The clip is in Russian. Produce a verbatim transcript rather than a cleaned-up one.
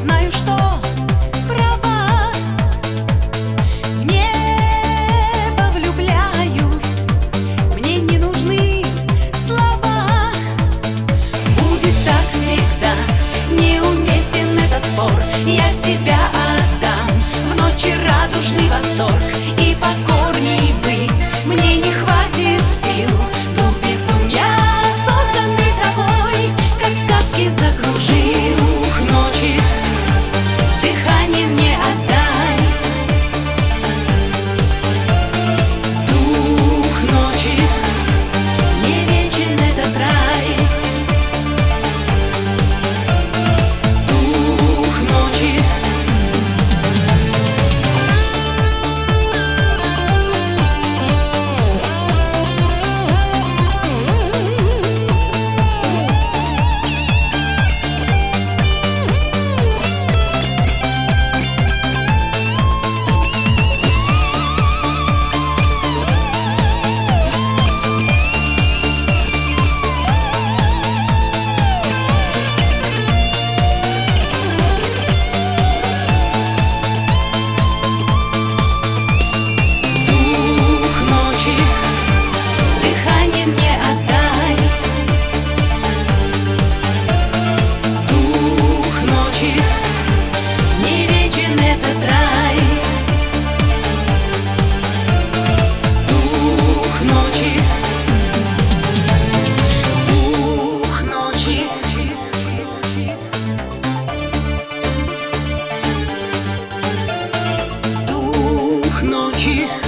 знаю, что права. В небо влюбляюсь, мне не нужны слова. Будет так всегда, неуместен этот спор. Я себя отдам в ночи радужный восторг. И покорней быть мне не хватит сил. Дух безумия, созданный тобой, как в сказке закружил. Дух ночи, дыхание мне отдай. Дух ночи, не вечен этот рай. Дух ночи. Ночи.